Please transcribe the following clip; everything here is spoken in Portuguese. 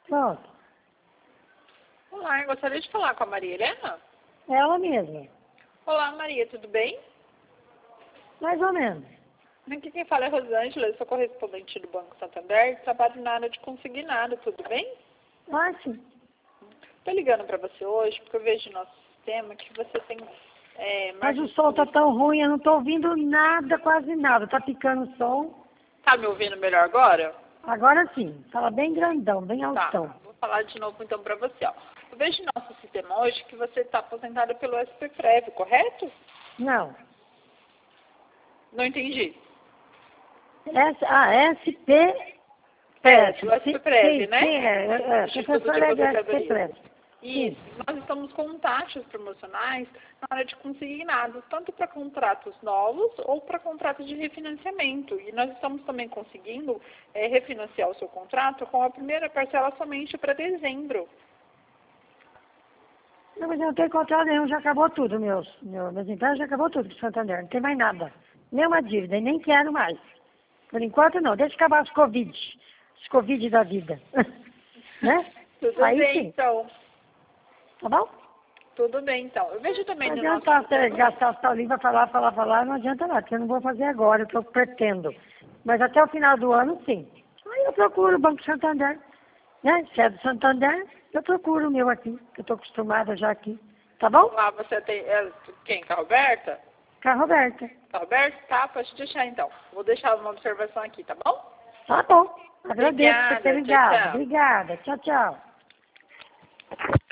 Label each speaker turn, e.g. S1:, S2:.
S1: Pronto.
S2: Olá, eu gostaria de falar com a Maria Helena.
S1: Ela mesma.
S2: Olá, Maria, tudo bem?
S1: Mais ou menos.
S2: Aqui quem fala é Rosângela, eu sou correspondente do Banco Santander, trabalho na área de consignado, tudo bem?
S1: Ah, sim.
S2: Estou ligando para você hoje porque eu vejo no nosso sistema que você tem
S1: Mas
S2: margem
S1: o
S2: de
S1: som tá
S2: comissão.
S1: tão ruim, eu não tô ouvindo nada, quase nada. Tá picando o som.
S2: Tá me ouvindo melhor agora?
S1: Agora sim. Fala bem grandão, bem
S2: Tá,
S1: altão.
S2: vou falar de novo então para você. Ó. Eu vejo no nosso sistema hoje que você está aposentada pelo SPPREV, correto?
S1: Não.
S2: Não entendi.
S1: SP.
S2: Do SPPREV,
S1: Sim,
S2: né?
S1: sim,
S2: Instituto de
S1: professora é da
S2: Aposentadoria.
S1: SP.
S2: Isso.
S1: Sim.
S2: Nós estamos com taxas promocionais na área de consignados, tanto para contratos novos ou para contratos de refinanciamento. E nós estamos também conseguindo refinanciar o seu contrato com a primeira parcela somente para dezembro.
S1: Não, mas eu não tenho contrato nenhum, já acabou tudo, meus empréstimos já acabou tudo pro Santander, não tem mais nada. Nenhuma dívida, e nem quero mais. Por enquanto não, deixa acabar os Covid da vida. Né?
S2: Tudo
S1: Aí
S2: bem,
S1: sim,
S2: então.
S1: tá bom?
S2: Tudo bem, então. Eu vejo
S1: Não
S2: também no nosso
S1: adianta
S2: sistema.
S1: gastar o Saulinho para falar, não adianta nada, porque eu não vou fazer agora, o que eu pretendo. Mas até o final do ano, sim. Aí eu procuro o Banco Santander, né? Se é do Santander, eu procuro o meu aqui, que eu estou acostumada já aqui. Tá bom?
S2: Lá você tem. Quem? Com a Roberta?
S1: Com a Roberta.
S2: Tá, Roberta? Tá, pode deixar então. Vou deixar uma observação aqui, tá bom?
S1: Tá bom. Agradeço por ter
S2: Obrigada. Tchau,
S1: ligado.
S2: tchau.
S1: Obrigada. Tchau, tchau.